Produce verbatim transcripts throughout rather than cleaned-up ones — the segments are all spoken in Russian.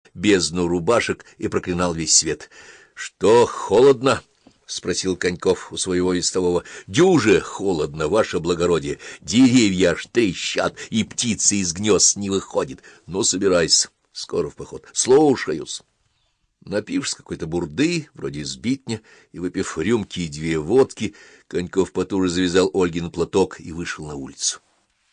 бездну рубашек и проклинал весь свет. — Что, холодно? — спросил Коньков у своего вестового. — Дюже холодно, ваше благородие. Деревья аж трещат, и птицы из гнезд не выходит. Ну, собирайся, скоро в поход. Слушаюсь. Напившись какой-то бурды, вроде сбитня, и выпив рюмки и две водки, Коньков потуже завязал Ольгин платок и вышел на улицу.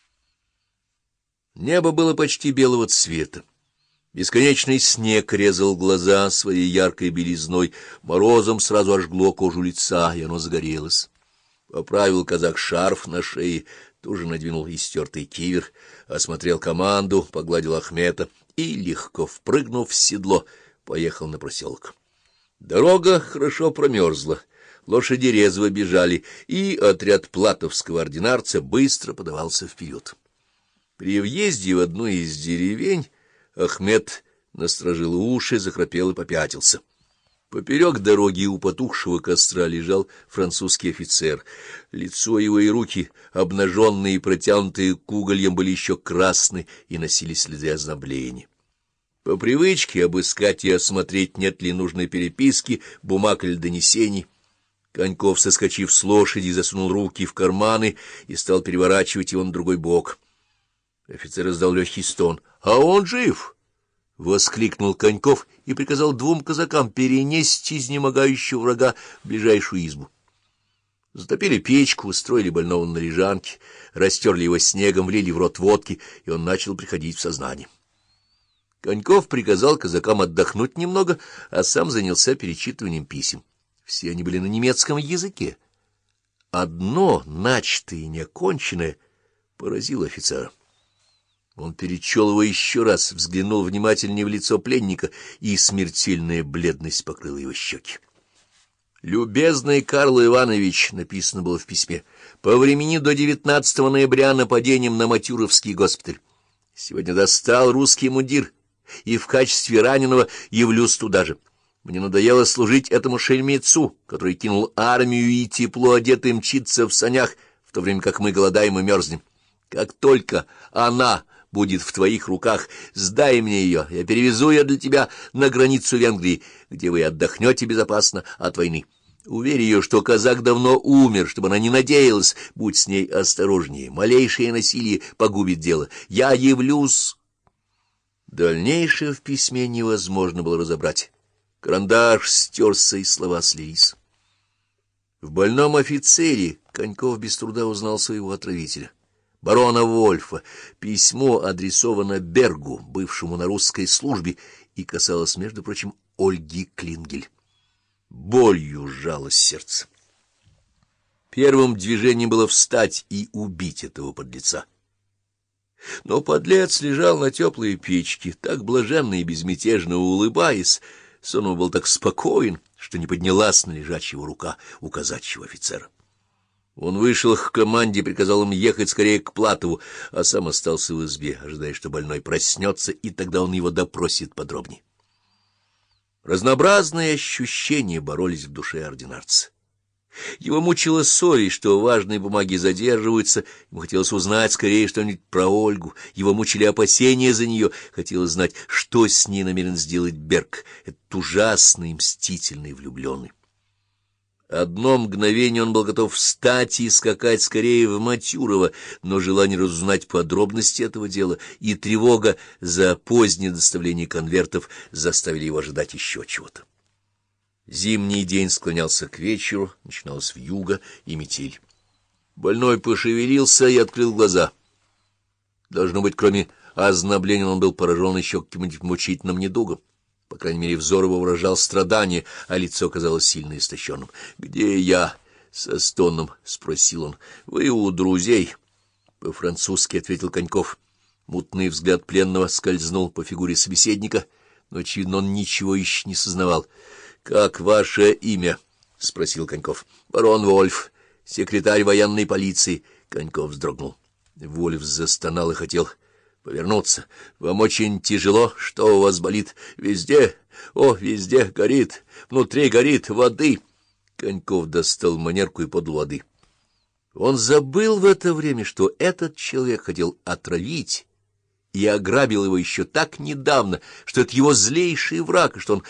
Небо было почти белого цвета. Бесконечный снег резал глаза своей яркой белизной, морозом сразу ожгло кожу лица, и оно загорелось. Поправил казак шарф на шее, тоже надвинул истертый кивер, осмотрел команду, погладил Ахмета и, легко впрыгнув в седло, поехал на проселок. Дорога хорошо промерзла, лошади резво бежали, и отряд платовского ординарца быстро подавался вперед. При въезде в одну из деревень Ахмет насторожил уши, захрапел и попятился. Поперек дороги у потухшего костра лежал французский офицер. Лицо его и руки, обнаженные и протянутые к угольям, были еще красны и носили следы ознобления. По привычке обыскать и осмотреть, нет ли нужной переписки, бумаг или донесений, Коньков, соскочив с лошади, засунул руки в карманы и стал переворачивать его на другой бок. Офицер издал легкий стон. — А он жив! — воскликнул Коньков и приказал двум казакам перенести изнемогающего врага в ближайшую избу. Затопили печку, устроили больного на лежанке, растерли его снегом, влили в рот водки, и он начал приходить в сознание. Коньков приказал казакам отдохнуть немного, а сам занялся перечитыванием писем. Все они были на немецком языке. Одно, начатое и неоконченное, поразило офицера. Он перечел его еще раз, взглянул внимательнее в лицо пленника, и смертельная бледность покрыла его щеки. «Любезный Карл Иванович», — написано было в письме, — «повремени до девятнадцатого ноября нападением на Матюровский госпиталь. Сегодня достал русский мундир, и в качестве раненого явлюсь туда же. Мне надоело служить этому шельмецу, который кинул армию и тепло одетый мчится в санях, в то время как мы голодаем и мерзнем. Как только она будет в твоих руках, сдай мне ее, я перевезу ее для тебя на границу Венгрии, где вы отдохнете безопасно от войны. Уверь ее, что казак давно умер, чтобы она не надеялась, будь с ней осторожнее, малейшее насилие погубит дело. Я явлюсь». Дальнейшее в письме невозможно было разобрать. Карандаш стерся, и слова слились. В больном офицере Коньков без труда узнал своего отравителя, барона Вольфа. Письмо адресовано Бергу, бывшему на русской службе, и касалось, между прочим, Ольги Клингель. Болью сжалось сердце. Первым движением было встать и убить этого подлеца. Но подлец лежал на теплой печке, так блаженно и безмятежно улыбаясь. Сон его был так спокоен, что не поднялась на лежачего рука у казачьего офицера. Он вышел к команде, приказал им ехать скорее к Платову, а сам остался в избе, ожидая, что больной проснется, и тогда он его допросит подробнее. Разнообразные ощущения боролись в душе ординарца. Его мучила совесть, что важные бумаги задерживаются, ему хотелось узнать скорее что-нибудь про Ольгу, его мучили опасения за нее, хотелось знать, что с ней намерен сделать Берг, этот ужасный, мстительный, влюбленный. Одно мгновение он был готов встать и скакать скорее в Матюрово, но желание разузнать подробности этого дела и тревога за позднее доставление конвертов заставили его ожидать еще чего-то. Зимний день склонялся к вечеру, начиналась вьюга и метель. Больной пошевелился и открыл глаза. Должно быть, кроме ознобления, он был поражен еще каким-нибудь мучительным недугом. По крайней мере, взор его выражал страдание, а лицо казалось сильно истощенным. — Где я? — со стоном спросил он. — Вы у друзей? — по-французски ответил Коньков. Мутный взгляд пленного скользнул по фигуре собеседника, но, очевидно, он ничего еще не сознавал. — Как ваше имя? — спросил Коньков. — Барон Вольф, секретарь военной полиции. Коньков вздрогнул. Вольф застонал и хотел повернуться. — Вам очень тяжело? Что у вас болит? Везде? О, везде горит. Внутри горит воды. Коньков достал манерку и подал воды. Он забыл в это время, что этот человек хотел отравить и ограбил его еще так недавно, что это его злейший враг, и что он